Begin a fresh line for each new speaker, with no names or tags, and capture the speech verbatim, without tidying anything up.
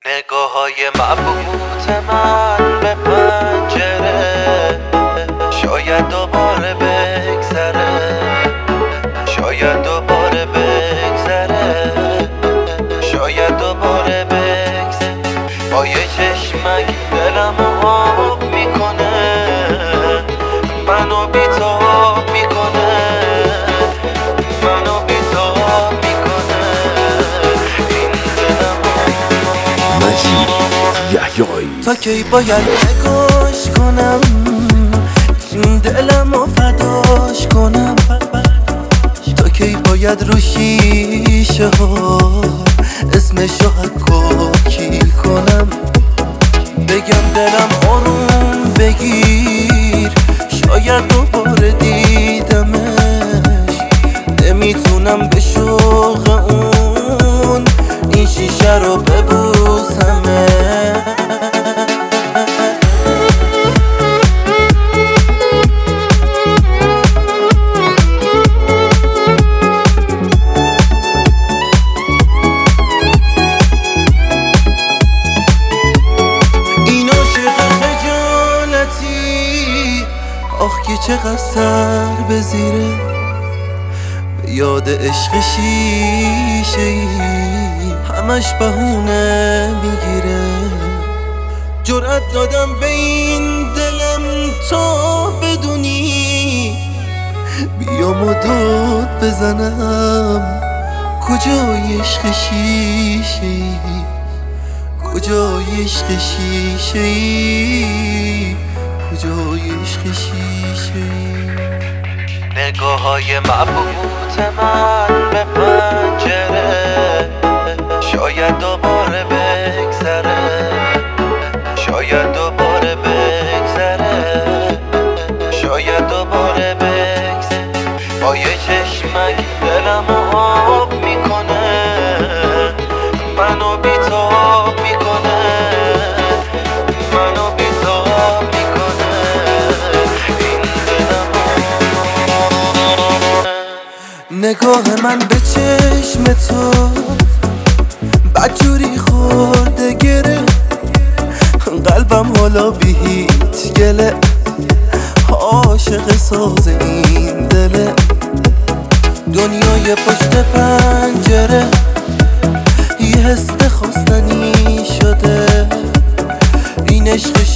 نگاه های مبهوت من به پنجره شاید دوباره بگذره، شاید دوباره بگذره، شاید دوباره بگذره. با یه چشمک دلمو آب میکنه، منو بی‌تاب میکنه، منو بی‌تاب میکنه. این دلمو
مجید یحیایی
تا کی باید نگاش کنم، این دلمو فداش کنم، تا کی باید رو شیشه ها اسمشو حکاکی کنم، بگم دلم آروم بگیر شاید دوباره دیدمش، نمیتونم به شوق اون این شیشه رو ببوسمه. آخ که چقدر سر بزیره به یاد عشق شیشه ای، همش بهونه میگیره. جرأت دادم به این دلم تا بدونی بیام و داد بزنم، کجای عشق شیشه ای، کجای عشق شیشه ای، کجای عشق شیشه.
نگاه های مبهوت من به پنجره شاید دوباره بگذره، شاید دوباره بگذره، شاید دوباره بگذره. با یه چشمک دلمو آب میکنه، منو بی‌تاب میکنه، منو بی‌تاب میکنه. این دلمو
نگاه من به چشم تو بدجوری خورده گره، قلبم حالا بی هیچ گله عاشق ساز این دله. دنیای پشت پنجره یه حس خواستنی شده، این عشق